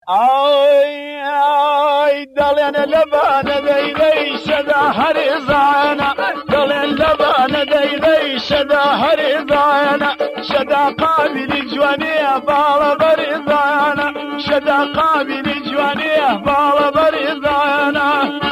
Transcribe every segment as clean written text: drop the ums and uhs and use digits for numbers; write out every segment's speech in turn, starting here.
ئای دەڵێن لەبانە دەیدەی شەدا هەرێزانە دەڵێن لەبانە دەیدەی شەدا هەرێزانە شەدا قابلی جوانەیە باڵە بەرێزانە شەدا قابلی جوانەیە باڵە بەرێزانە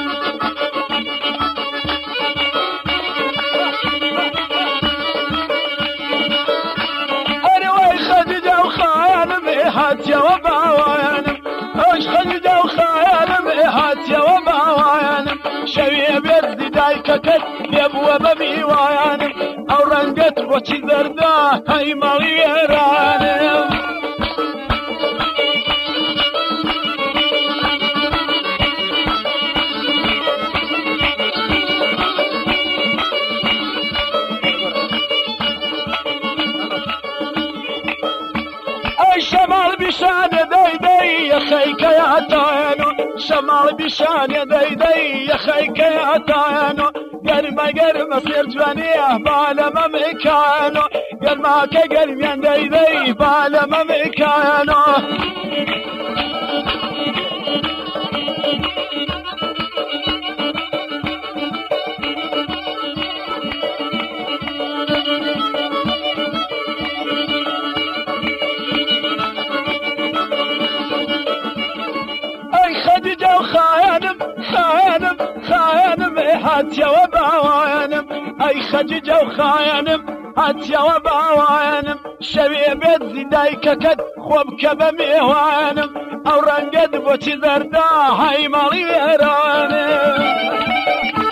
ئەرێوای خەدیجە و خایانم هاتیەوە باوایانم ئەوش خەدیجە و خایانم هاتیەوە باوایانم شەویە بێردی دایکەکەت لێبووە بە میوایانم ئەو ڕەنگەت بۆچی زەردا هەی مەڵی وێرانم شمال بشانه ديدي يا خيك يا تاينو شمال بشانه ديدي يا خيك يا تاينو قرمة سير جوانيه بالما مكانو قرمك قرمين ديدي بالما مكانو خديجة وخاينم خاينم خاينم هاتيا وباوانم أي خديجة وخاينم هاتيا وباوانم شبيه بيت زدايك كد خوبك بميوانم أو رنقد بوتي زردا هاي مالي ويرانم